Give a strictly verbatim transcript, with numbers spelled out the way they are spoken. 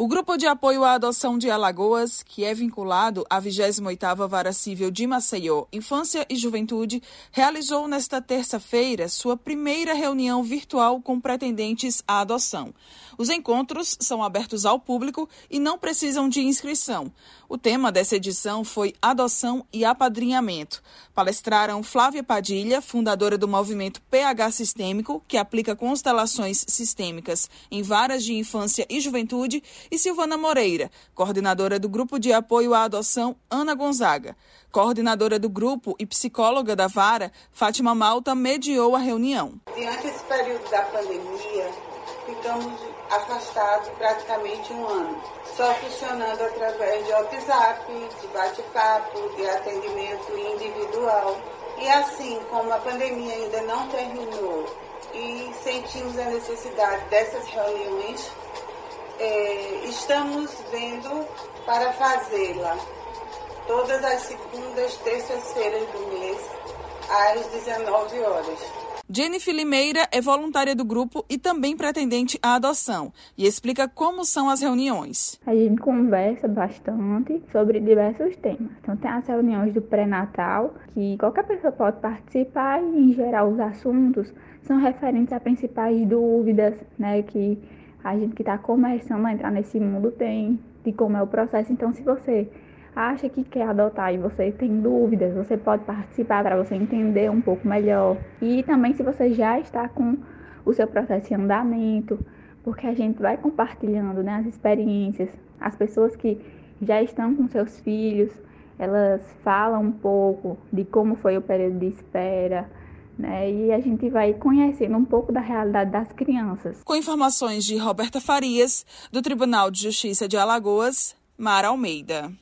O Grupo de Apoio à Adoção de Alagoas, que é vinculado à vigésima oitava Vara Civil de Maceió, Infância e Juventude, realizou nesta terça-feira sua primeira reunião virtual com pretendentes à adoção. Os encontros são abertos ao público e não precisam de inscrição. O tema dessa edição foi adoção e apadrinhamento. Palestraram Flávia Padilha, fundadora do movimento P H Sistêmico, que aplica constelações sistêmicas em varas de infância e juventude, e Silvana Moreira, coordenadora do Grupo de Apoio à Adoção Ana Gonzaga. Coordenadora do grupo e psicóloga da vara, Fátima Malta, mediou a reunião. Diante desse período da pandemia, ficamos afastados praticamente um ano, só funcionando através de WhatsApp, de bate-papo, de atendimento individual. E assim, como a pandemia ainda não terminou e sentimos a necessidade dessas reuniões, é, estamos vendo para fazê-la todas as segundas, terças-feiras do mês, às dezenove horas. Jennifer Limeira é voluntária do grupo e também pretendente à adoção e explica como são as reuniões. A gente conversa bastante sobre diversos temas. Então tem as reuniões do pré-natal, que qualquer pessoa pode participar e, em geral, os assuntos são referentes a principais dúvidas, né, que a gente que está começando a entrar nesse mundo tem, de como é o processo. Então, se você acha que quer adotar e você tem dúvidas, você pode participar para você entender um pouco melhor. E também se você já está com o seu processo em andamento, porque a gente vai compartilhando, né, as experiências. As pessoas que já estão com seus filhos, elas falam um pouco de como foi o período de espera, né, e a gente vai conhecendo um pouco da realidade das crianças. Com informações de Roberta Farias, do Tribunal de Justiça de Alagoas, Mara Almeida.